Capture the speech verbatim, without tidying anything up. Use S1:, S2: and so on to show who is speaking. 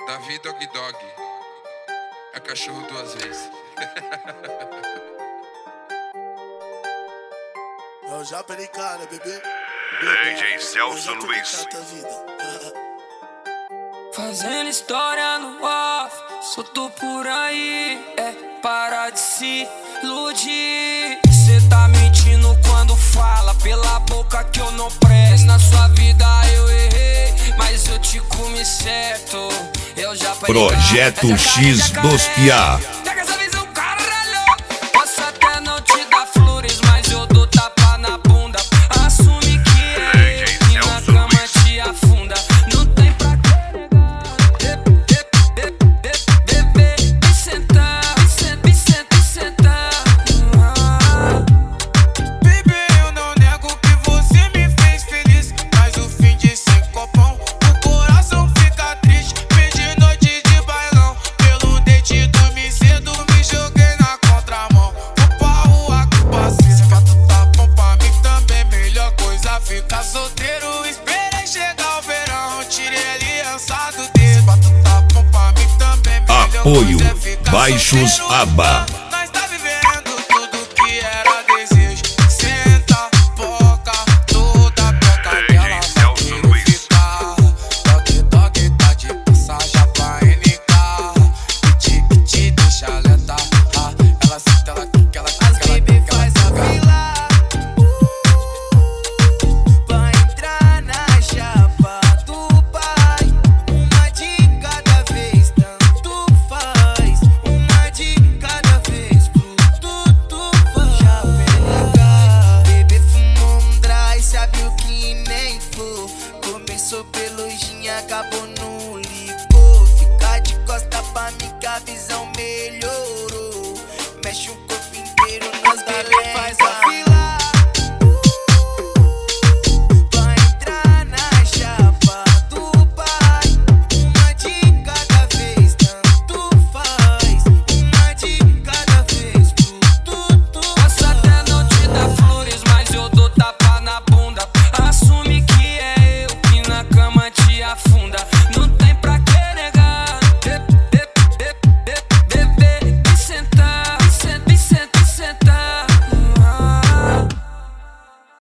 S1: Davi Dog Dog. É cachorro duas vezes.
S2: Eu já perei cara, bebê.
S3: D J Celso Luiz.
S4: Fazendo história no off, solto por aí, é para de se iludir. Cê tá mentindo quando fala pela boca que eu não presto. Na sua vida eu errei, mas eu te comi certo. Eu já
S5: Projeto X dos Piá.
S4: Pega essa visão, caralho. Posso até não te dar flores, mas eu dou tapa na bunda. Assume que é eu que na cama te afunda. Não tem pra que negar. Bebê, me sentar, me sentar, me sentar, me sentar.
S6: Bebê, eu não nego que você me fez feliz, mas o fim de sem copão, o coração fica triste. Perdi noite de bailão, pelo dente dormi cedo, me joguei na contramão. Vou pra rua que passei, se fato tá bom pra mim também, melhor coisa ficar solteiro. Esperei chegar o verão, tirei aliança do dedo. Se fato tá bom pra mim também, melhor
S5: Apoio
S6: coisa ficar
S5: Baixos
S6: solteiro.
S5: Aba.
S6: Nós tá vivendo tudo que era desejo. Senta, boca, toda peca dela vai querer ficar. Dog, dog, tá de passagem pra N K. Kit, kit, deixa alerta. Ah, ela senta, ela quica, ela quica, ela quica, ela quica.
S4: Vai entrar na chapa do pai. Uma de cada vez, tanto faz. Uma de cada vez, tudo faz. Já pega, bebê fumou um dry, sabe o que nem for. Começou pelo gin, acabou no licor. Fica de costa pra mim que a visão melhorou. Mexe o corpo inteiro, nós beleza.